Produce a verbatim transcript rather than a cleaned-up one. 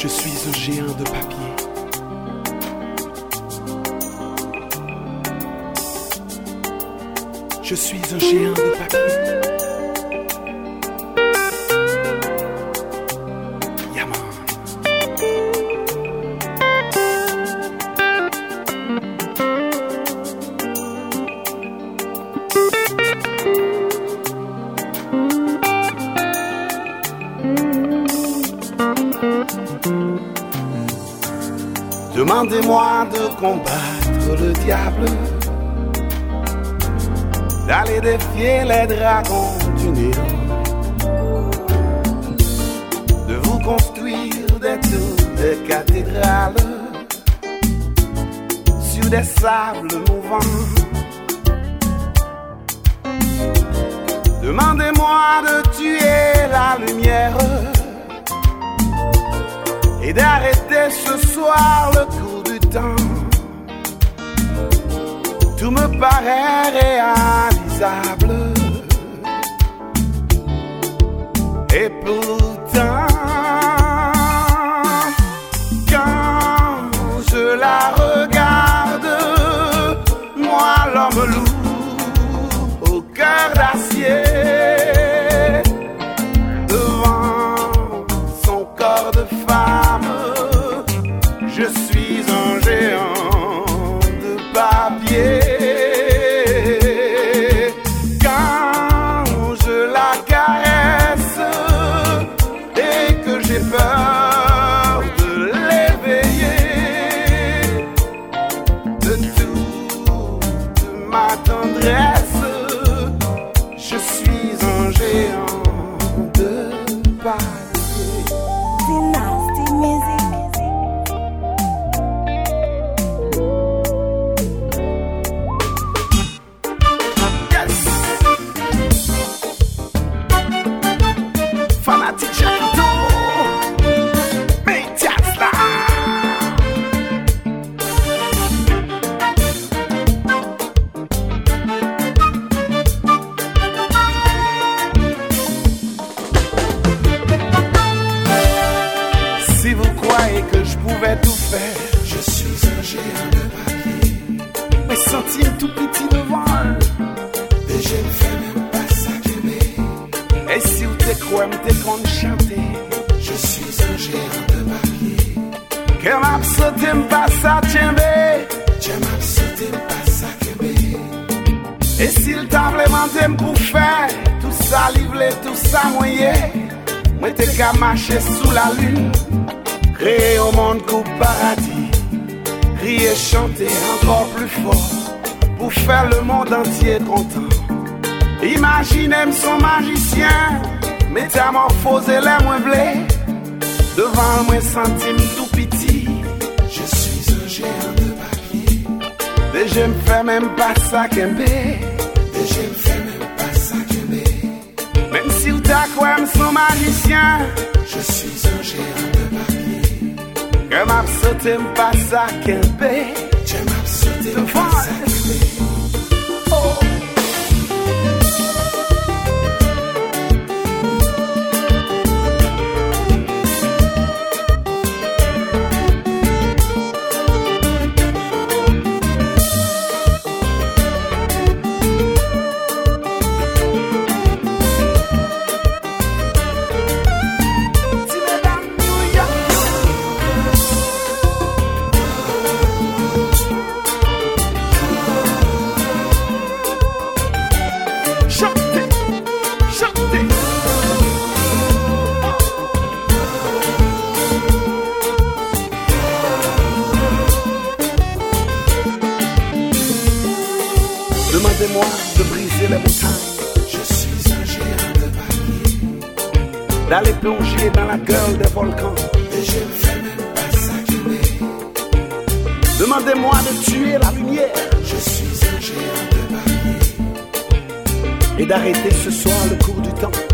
Je suis un géant de papier. Je suis un géant de papier. Demandez-moi de combattre le diable, d'aller défier les dragons du néant, de vous construire des tours, des cathédrales sur des sables mouvants. Demandez-moi de tuer la lumière et d'arrêter ce soir le cours du temps. Tout me paraît réalisable. Et pourtant, quand je la regarde, moi l'homme loup au cœur d'acier, devant son corps de femme, je suis un géant de papier. Quand je la caresse et que j'ai peur de l'éveiller, de toute ma tendresse, je suis un géant de papier. Dynasty Music. Que je pouvais tout faire, je suis un géant de papier. Mes centimes tout petits devant eux, et je ne fais même pas ça qu'aimer. Et si vous te croyez, t'es qu'on chanter, je suis un géant de papier. Que m'a sauté pas ça t'aimer, je m'a sauté pas ça qu'aimer. Et s'il t'a vraiment t'aime pour faire tout ça livré, tout ça moyen, moi t'es qu'à marcher sous la lune. Créer au monde qu'au paradis, crier, chanter encore plus fort, pour faire le monde entier content. Imaginez son magicien, métamorphoser les moins blés, devant moi centime tout petit. Je suis un géant de papier, et je me fais même pas ça qu'aimer, et je me fais même pas ça qu'aimer. Même si vous t'accroyez son magicien, je suis un géant de papier. Que m'a sauté pas ça qu'aimer, je m'a sauté pas ça qu'aimer. Oh. Demandez-moi de briser les montagnes. Je suis un géant de papier. D'aller plonger dans la gueule des volcans. Et je ne fais même pas ça qu'aimer. Demandez-moi de tuer la lumière. Je suis un géant de papier. Et d'arrêter ce soir le cours du temps.